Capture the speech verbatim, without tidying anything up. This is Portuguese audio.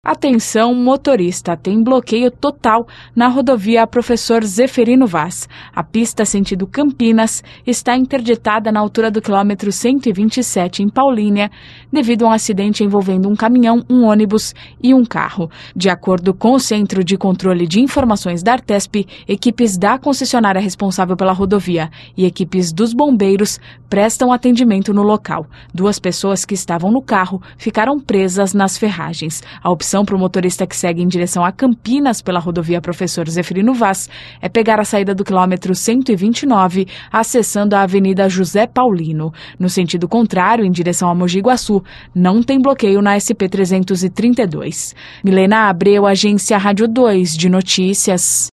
Atenção, motorista, tem bloqueio total na rodovia Professor Zeferino Vaz. A pista sentido Campinas está interditada na altura do quilômetro cento e vinte e sete em Paulínia, devido a um acidente envolvendo um caminhão, um ônibus e um carro. De acordo com o Centro de Controle de Informações da Artesp, equipes da concessionária responsável pela rodovia e equipes dos bombeiros prestam atendimento no local. Duas pessoas que estavam no carro ficaram presas nas ferragens. A opção para o motorista que segue em direção a Campinas pela rodovia Professor Zeferino Vaz é pegar a saída do quilômetro cento e vinte e nove, acessando a Avenida José Paulino. No sentido contrário, em direção a Mogi Guaçu, não tem bloqueio na S P trezentos e trinta e dois. Milena Abreu, Agência Rádio dois de Notícias.